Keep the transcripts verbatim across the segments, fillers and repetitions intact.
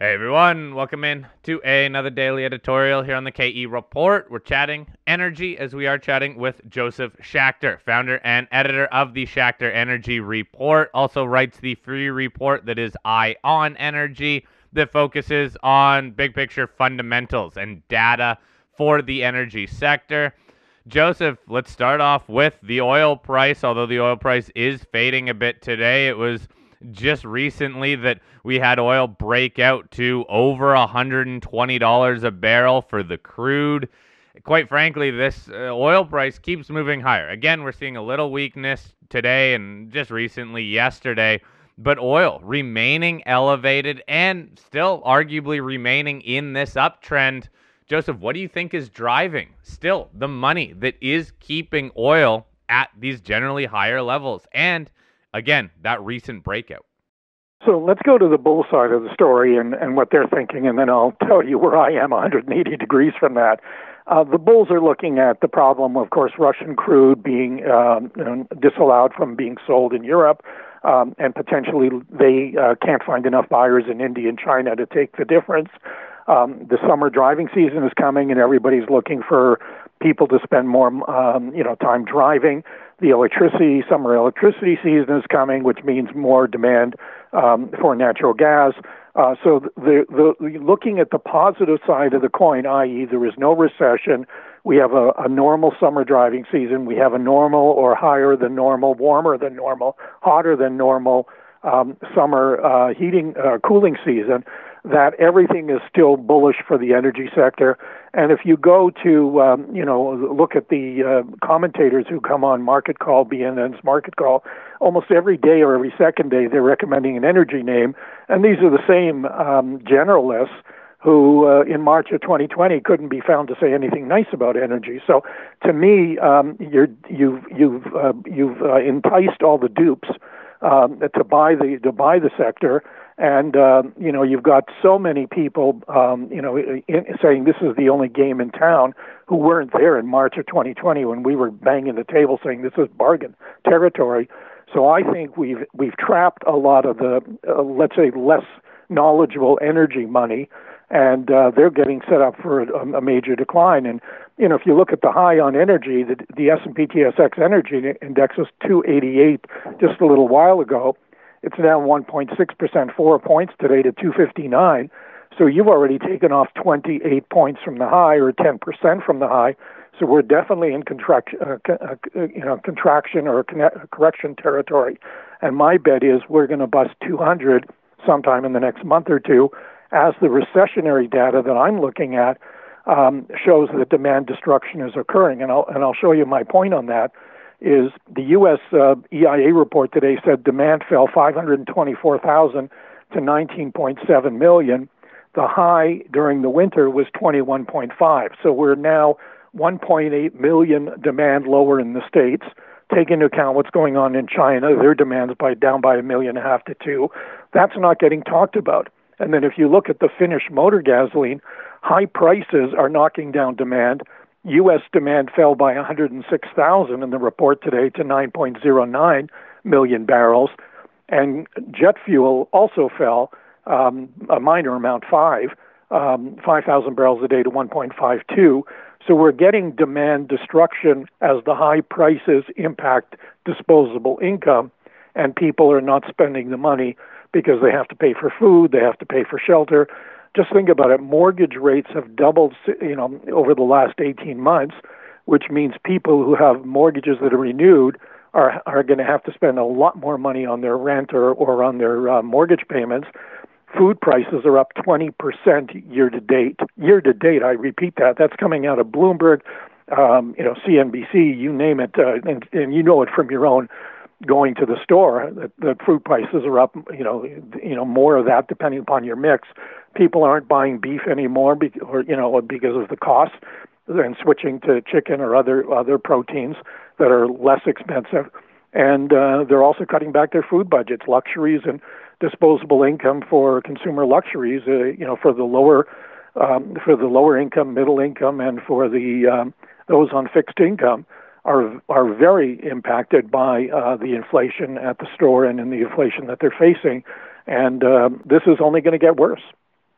Hey everyone, welcome in to another daily editorial here on the K E Report. We're chatting energy as we are chatting with Joseph Schachter, founder and editor of the Schachter Energy Report. Also writes the free report that is Eye on Energy that focuses on big picture fundamentals and data for the energy sector. Joseph, let's start off with the oil price. Although the oil price is fading a bit today, it was just recently that we had oil break out to over one hundred twenty dollars a barrel for the crude. Quite frankly, this uh, oil price keeps moving higher. Again, we're seeing a little weakness today and just recently yesterday, but oil remaining elevated and still arguably remaining in this uptrend. Joseph, what do you think is driving still the money that is keeping oil at these generally higher levels? And again, that recent breakout. So let's go to the bull side of the story and, and what they're thinking, and then I'll tell you where I am one hundred eighty degrees from that. Uh, the bulls are looking at the problem, of course, Russian crude being um, you know, disallowed from being sold in Europe, um, and potentially they uh, can't find enough buyers in India and China to take the difference. Um, the summer driving season is coming, and everybody's looking for people to spend more um, you know, time driving. The electricity, summer electricity season is coming, which means more demand um, for natural gas. Uh, so the, the, the looking at the positive side of the coin, that is there is no recession, we have a, a normal summer driving season, we have a normal or higher than normal, warmer than normal, hotter than normal um, summer uh, heating, uh, cooling season, that everything is still bullish for the energy sector. And if you go to, um, you know, look at the uh, commentators who come on Market Call, B N N's Market Call, almost every day or every second day they're recommending an energy name. And these are the same um, generalists who uh, in March of twenty twenty couldn't be found to say anything nice about energy. So to me, um, you're, you've, you've, uh, you've uh, enticed all the dupes um, to buy the to buy the sector. And, uh, you know, you've got so many people, um, you know, in, saying this is the only game in town who weren't there in March of twenty twenty when we were banging the table saying this is bargain territory. So I think we've we've trapped a lot of the, uh, let's say, less knowledgeable energy money, and uh, they're getting set up for a, a major decline. And, you know, if you look at the high on energy, the, the S and P T S X Energy Index was two eighty-eight just a little while ago. It's down one point six percent, four points today to two fifty-nine. So you've already taken off twenty-eight points from the high, or ten percent from the high. So we're definitely in contract, uh, uh, you know, contraction or correction territory. And my bet is we're going to bust two hundred sometime in the next month or two, as the recessionary data that I'm looking at um, shows that demand destruction is occurring. And I'll and I'll show you my point on that. Is the U S uh, E I A report today said demand fell five hundred twenty-four thousand to nineteen point seven million. The high during the winter was twenty-one point five. So we're now one point eight million demand lower in the States. Take into account what's going on in China, their demand's by down by a million and a half to two. That's not getting talked about. And then if you look at the finished motor gasoline, high prices are knocking down demand. U S demand fell by one hundred six thousand in the report today to nine point zero nine million barrels. And jet fuel also fell um, a minor amount, five, um, five thousand barrels a day to one point five two. So we're getting demand destruction as the high prices impact disposable income, and people are not spending the money because they have to pay for food, they have to pay for shelter. Just think about it. Mortgage rates have doubled, you know, over the last eighteen months, which means people who have mortgages that are renewed are are going to have to spend a lot more money on their rent or, or on their uh, mortgage payments. Food prices are up twenty percent year to date. Year to date, I repeat that. That's coming out of Bloomberg, um, you know, C N B C, you name it, uh, and, and you know it from your own going to the store. That, that food prices are up, you know, you know, more of that depending upon your mix. People aren't buying beef anymore, be, or you know, because of the cost, and switching to chicken or other other proteins that are less expensive. And uh, they're also cutting back their food budgets, luxuries, and disposable income for consumer luxuries. Uh, you know, for the lower um, for the lower income, middle income, and for the um, those on fixed income are are very impacted by uh, the inflation at the store and in the inflation that they're facing. And uh, this is only going to get worse.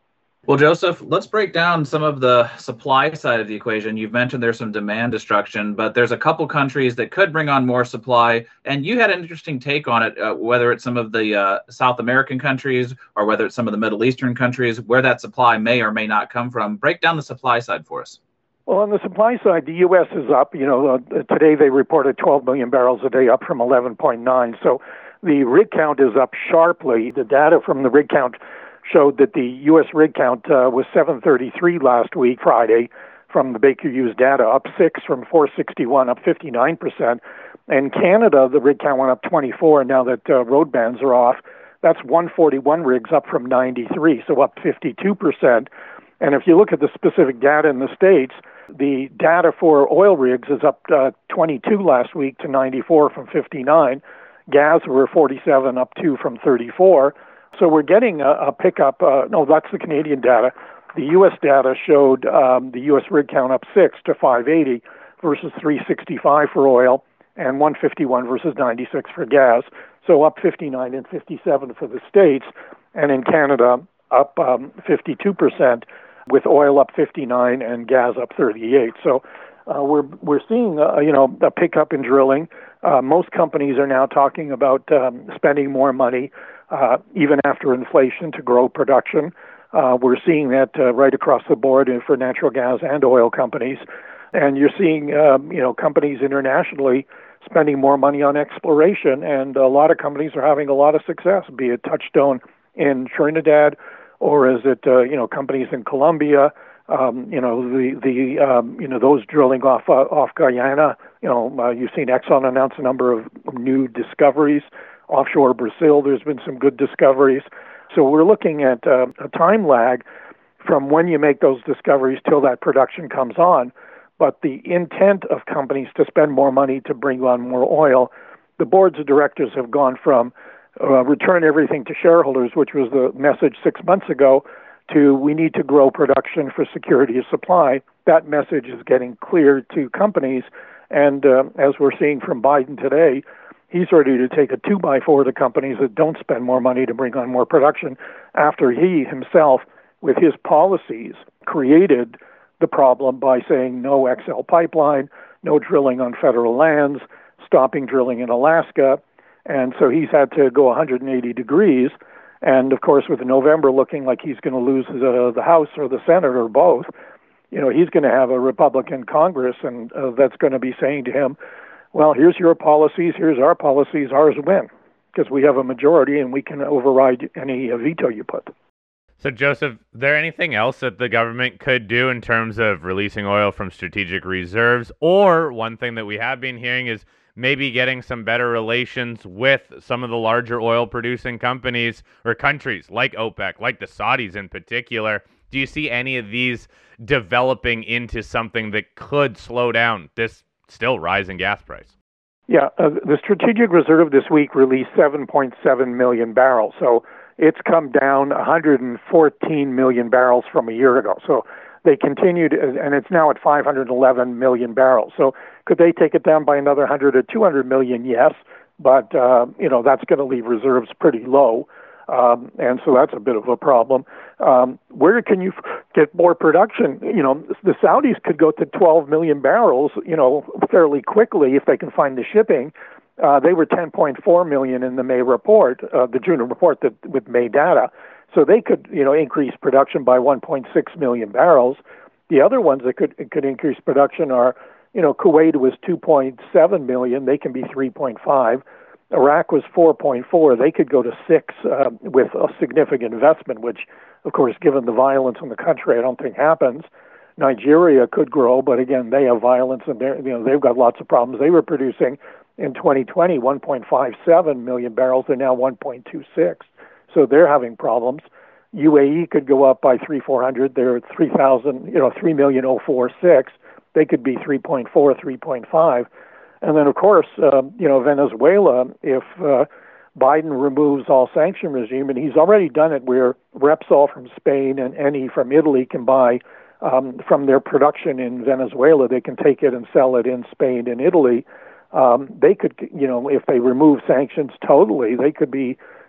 Well, Joseph, let's break down some of the supply side of the equation. You've mentioned there's some demand destruction, but there's a couple countries that could bring on more supply. And you had an interesting take on it, uh, whether it's some of the uh, South American countries or whether it's some of the Middle Eastern countries, where that supply may or may not come from. Break down the supply side for us. Well, on the supply side, the U S is up. You know, uh, today they reported twelve million barrels a day, up from eleven point nine. So the rig count is up sharply. The data from the rig count showed that the U S rig count uh, was seven thirty-three last week, Friday, from the Baker Hughes data, up six from four sixty-one, up fifty-nine percent. And Canada, the rig count went up twenty-four now that uh, road bans are off. That's one forty-one rigs, up from ninety-three, so up fifty-two percent. And if you look at the specific data in the States, the data for oil rigs is up uh, twenty-two last week to ninety-four from fifty-nine. Gas were forty-seven, up two from thirty-four. So we're getting a, a pickup. Uh, no, that's the Canadian data. The U S data showed um, the U S rig count up six to five eighty versus three sixty-five for oil and one fifty-one versus ninety-six for gas. So up fifty-nine and fifty-seven for the States. And in Canada, up um, fifty-two percent, with oil up fifty-nine and gas up thirty-eight. So uh, we're we're seeing uh, you know a pickup in drilling. Uh, most companies are now talking about um, spending more money, uh, even after inflation, to grow production. Uh, we're seeing that uh, right across the board for natural gas and oil companies, and you're seeing um, you know companies internationally spending more money on exploration, and a lot of companies are having a lot of success, be it Touchstone in Trinidad, or is it uh, you know companies in Colombia, um, you know the the um, you know those drilling off uh, off Guyana. You know uh, you've seen Exxon announce a number of new discoveries offshore Brazil. There's been some good discoveries. So we're looking at uh, a time lag from when you make those discoveries till that production comes on. But the intent of companies to spend more money to bring on more oil, the boards of directors have gone from Uh, return everything to shareholders, which was the message six months ago, to we need to grow production for security of supply. That message is getting clear to companies, and uh, as we're seeing from Biden today, he's ready to take a two by four to companies that don't spend more money to bring on more production, after he himself, with his policies, created the problem by saying no X L pipeline, no drilling on federal lands, stopping drilling in Alaska. And so he's had to go one hundred eighty degrees. And, of course, with November looking like he's going to lose the, the House or the Senate or both, you know, he's going to have a Republican Congress, and uh, that's going to be saying to him, well, here's your policies, here's our policies, ours win, because we have a majority and we can override any uh, veto you put. So, Joseph, is there anything else that the government could do in terms of releasing oil from strategic reserves? Or one thing that we have been hearing is maybe getting some better relations with some of the larger oil-producing companies or countries like OPEC, like the Saudis in particular. Do you see any of these developing into something that could slow down this still rising gas price? Yeah, uh, the Strategic Reserve this week released seven point seven million barrels. So it's come down one hundred fourteen million barrels from a year ago. So they continued, and it's now at five hundred eleven million barrels. So could they take it down by another one hundred or two hundred million? Yes, but uh, you know that's going to leave reserves pretty low, um, and so that's a bit of a problem. Um, where can you f- get more production? You know, the Saudis could go to twelve million barrels, you know, fairly quickly if they can find the shipping. Uh, they were ten point four million in the May report, uh, the June report that with May data. So they could, you know, increase production by one point six million barrels. The other ones that could could increase production are, you know, Kuwait was two point seven million. They can be three point five. Iraq was four point four. They could go to six uh, with a significant investment, which, of course, given the violence in the country, I don't think happens. Nigeria could grow, but again, they have violence and they're, you know, they've got lots of problems. They were producing in twenty twenty one point five seven million barrels. They're now one point two six. So they're having problems. U A E could go up by three, four hundred. They're three thousand, you know, three million oh four six. They could be three point four, three point five. And then, of course, uh, you know, Venezuela, if uh, Biden removes all sanction regime, and he's already done it where Repsol from Spain and Eni from Italy can buy um, from their production in Venezuela, they can take it and sell it in Spain and Italy. Um, they could, you know, if they remove sanctions totally, they could be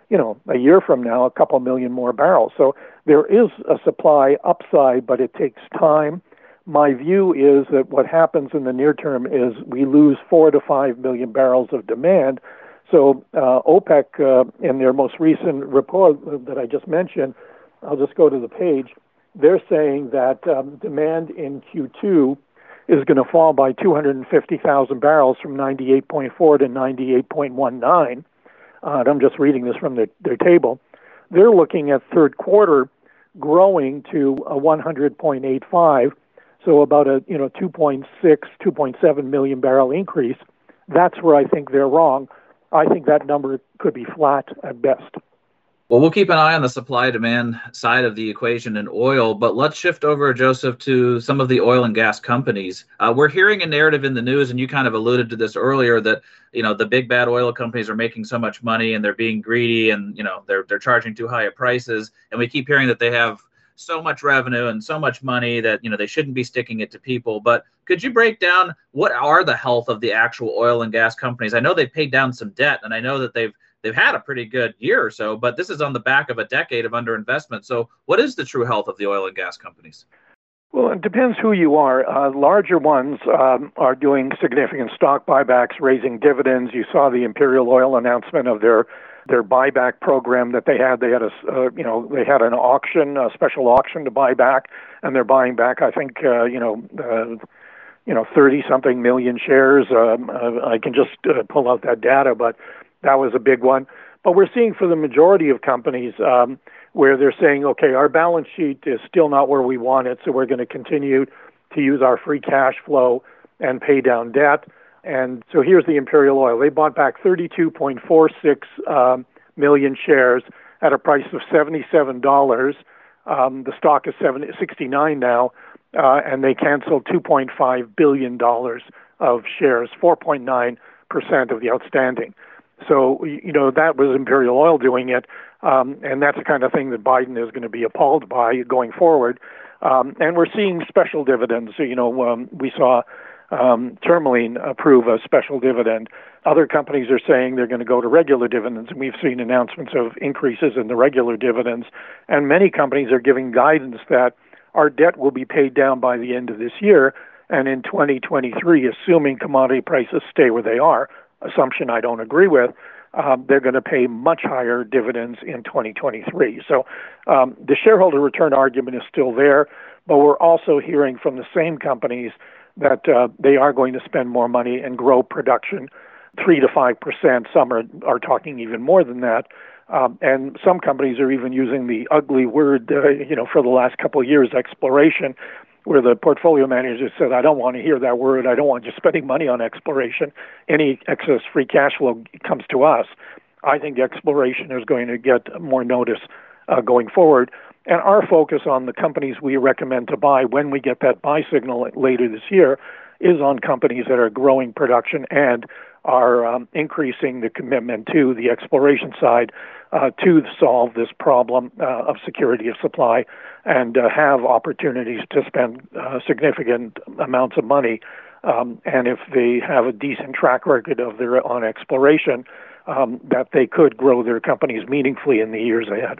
you know, a year from now, a couple million more barrels. So there is a supply upside, but it takes time. My view is that what happens in the near term is we lose four to five million barrels of demand. So uh, OPEC, uh, in their most recent report that I just mentioned, I'll just go to the page, they're saying that um, demand in Q two is going to fall by two hundred fifty thousand barrels from ninety-eight point four to ninety-eight point one nine. Uh, and I'm just reading this from their, their table. They're looking at third quarter growing to a one hundred point eight five. So about a you know two point six, two point seven million barrel increase. That's where I think they're wrong. I think that number could be flat at best. Well, we'll keep an eye on the supply-demand side of the equation in oil, but let's shift over, Joseph, to some of the oil and gas companies. Uh, we're hearing a narrative in the news, and you kind of alluded to this earlier, that you know the big bad oil companies are making so much money and they're being greedy, and you know they're they're charging too high prices, and we keep hearing that they have so much revenue and so much money that you know they shouldn't be sticking it to people. But could you break down what are the health of the actual oil and gas companies? I know they've paid down some debt, and I know that they've they've had a pretty good year or so, but this is on the back of a decade of underinvestment. So what is the true health of the oil and gas companies? Well, it depends who you are. Uh, larger ones um, are doing significant stock buybacks, raising dividends. You saw the Imperial Oil announcement of their their buyback program that they had. They had a uh, you know they had an auction, a special auction to buy back, and they're buying back, I think, uh, you know. Uh, you know, thirty something million shares. Um, uh, I can just uh, pull out that data, but that was a big one. But we're seeing for the majority of companies um, where they're saying, okay, our balance sheet is still not where we want it, so we're going to continue to use our free cash flow and pay down debt. And so here's the Imperial Oil. They bought back thirty-two point four six um, million shares at a price of seventy-seven dollars. Um, the stock is sixty-nine now. Uh, and they canceled two point five billion dollars of shares, four point nine percent of the outstanding. So, you know, that was Imperial Oil doing it, um, and that's the kind of thing that Biden is going to be appalled by going forward. Um, and we're seeing special dividends. So, you know, um, we saw um, Tourmaline approve a special dividend. Other companies are saying they're going to go to regular dividends, and we've seen announcements of increases in the regular dividends. And many companies are giving guidance that our debt will be paid down by the end of this year, and in twenty twenty-three, assuming commodity prices stay where they are, assumption I don't agree with, um, they're going to pay much higher dividends in twenty twenty-three. So um, the shareholder return argument is still there, but we're also hearing from the same companies that uh, they are going to spend more money and grow production three to five percent. Some are, are talking even more than that. Um, and some companies are even using the ugly word, uh, you know, for the last couple of years, exploration, where the portfolio manager said, I don't want to hear that word. I don't want you spending money on exploration. Any excess free cash flow comes to us. I think exploration is going to get more notice uh, going forward. And our focus on the companies we recommend to buy when we get that buy signal later this year is on companies that are growing production and are um, increasing the commitment to the exploration side uh, to solve this problem uh, of security of supply and uh, have opportunities to spend uh, significant amounts of money. Um, and if they have a decent track record of their on exploration, um, that they could grow their companies meaningfully in the years ahead.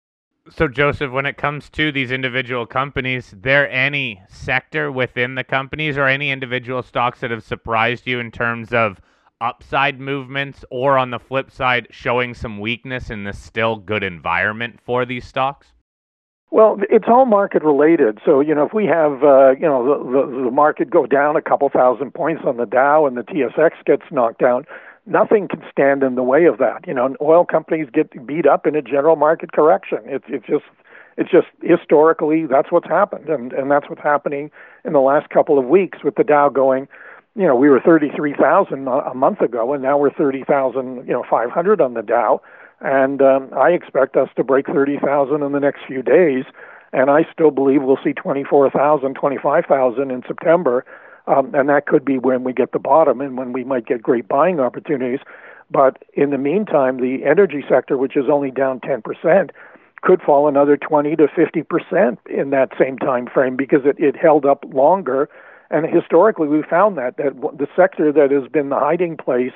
So, Joseph, when it comes to these individual companies, there any sector within the companies or any individual stocks that have surprised you in terms of upside movements, or on the flip side, showing some weakness in this still good environment for these stocks? Well, it's all market related. So, you know, if we have, uh, you know, the, the, the market go down a couple thousand points on the Dow and the T S X gets knocked down, nothing can stand in the way of that. You know, oil companies get beat up in a general market correction. It's it's just it's just historically that's what's happened, and and that's what's happening in the last couple of weeks with the Dow going. You know, we were thirty-three thousand a month ago, and now we're thirty thousand, you know, five hundred on the Dow. And um, I expect us to break thirty thousand in the next few days. And I still believe we'll see twenty-four thousand, twenty-five thousand in September. Um, and that could be when we get the bottom and when we might get great buying opportunities. But in the meantime, the energy sector, which is only down ten percent, could fall another twenty to fifty percent in that same time frame because it, it held up longer. And historically, we found that, that the sector that has been the hiding place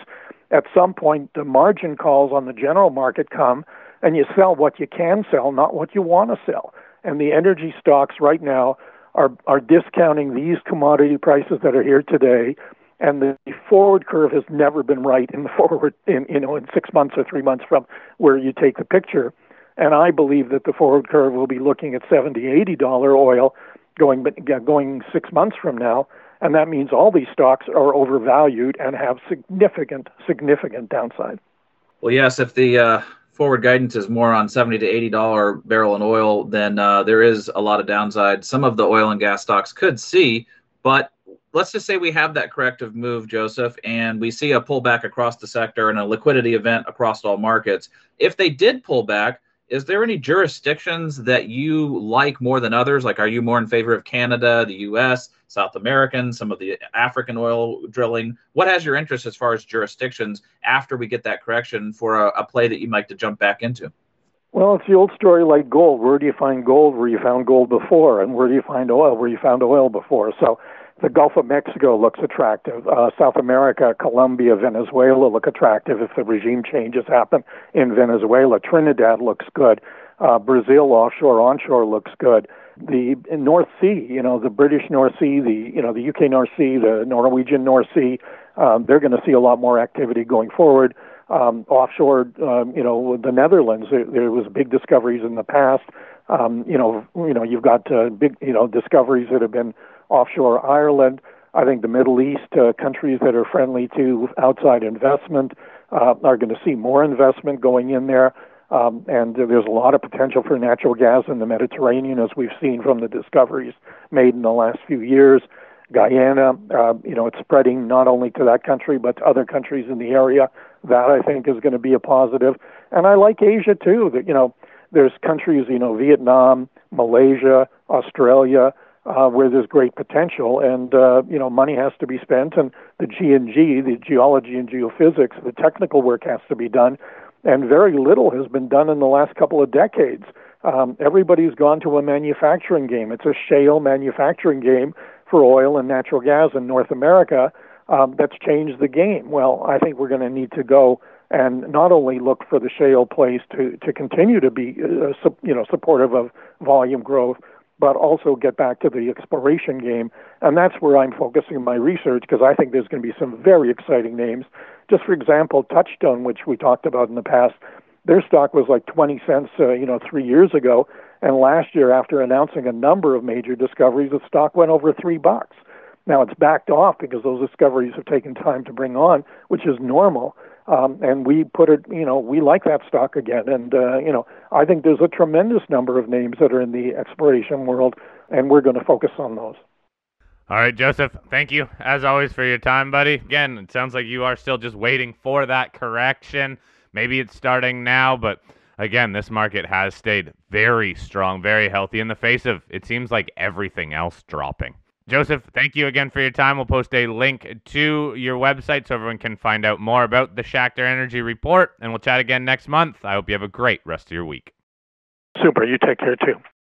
At some point, the margin calls on the general market come, and you sell what you can sell, not what you want to sell. And the energy stocks right now are are discounting these commodity prices that are here today. And the forward curve has never been right in the forward, in you know, in six months or three months from where you take the picture. And I believe that the forward curve will be looking at seventy, eighty dollar oil going going six months from now. And that means all these stocks are overvalued and have significant, significant downside. Well, yes, if the uh, forward guidance is more on seventy to eighty dollar barrel in oil, then uh, there is a lot of downside. Some of the oil and gas stocks could see, but let's just say we have that corrective move, Joseph, and we see a pullback across the sector and a liquidity event across all markets. If they did pull back, is there any jurisdictions that you like more than others? Like, are you more in favor of Canada, the U S, South American, some of the African oil drilling? What has your interest as far as jurisdictions after we get that correction for a, a play that you'd like to jump back into? Well, it's the old story like gold. Where do you find gold where you found gold before? And where do you find oil where you found oil before? So the Gulf of Mexico looks attractive. Uh, South America, Colombia, Venezuela look attractive if the regime changes happen in Venezuela. Trinidad looks good. Uh, Brazil, offshore, onshore looks good. The North Sea, you know, the British North Sea, the you know the U K North Sea, the Norwegian North Sea, um, they're going to see a lot more activity going forward. Um, offshore, um, you know, the Netherlands, there, there was big discoveries in the past. Um, you know, you know, you've got uh, big, you know, discoveries that have been offshore Ireland. I think the Middle East, uh, countries that are friendly to outside investment, uh, are going to see more investment going in there. Um, and there's a lot of potential for natural gas in the Mediterranean, as we've seen from the discoveries made in the last few years. Guyana, uh, you know, it's spreading not only to that country, but to other countries in the area. That, I think, is going to be a positive. And I like Asia, too. That, you know, there's countries, you know, Vietnam, Malaysia, Australia, uh, where there's great potential. And, uh, you know, money has to be spent. And the G and G, the geology and geophysics, the technical work has to be done. And very little has been done in the last couple of decades. Um, everybody's gone to a manufacturing game. It's a shale manufacturing game for oil and natural gas in North America. Um, that's changed the game. Well, I think we're going to need to go and not only look for the shale plays to, to continue to be uh, su- you know supportive of volume growth, but also get back to the exploration game. And that's where I'm focusing my research, because I think there's going to be some very exciting names. Just for example, Touchstone, which we talked about in the past, their stock was like twenty cents, uh, you know, three years ago. And last year, after announcing a number of major discoveries, the stock went over three bucks. Now it's backed off because those discoveries have taken time to bring on, which is normal. Um, and we put it, you know, we like that stock again. And, uh, you know, I think there's a tremendous number of names that are in the exploration world, and we're going to focus on those. All right, Joseph, thank you, as always, for your time, buddy. Again, it sounds like you are still just waiting for that correction. Maybe it's starting now, but again, this market has stayed very strong, very healthy in the face of, it seems like, everything else dropping. Joseph, thank you again for your time. We'll post a link to your website so everyone can find out more about the Schachter Energy Report, and we'll chat again next month. I hope you have a great rest of your week. Super. You take care, too.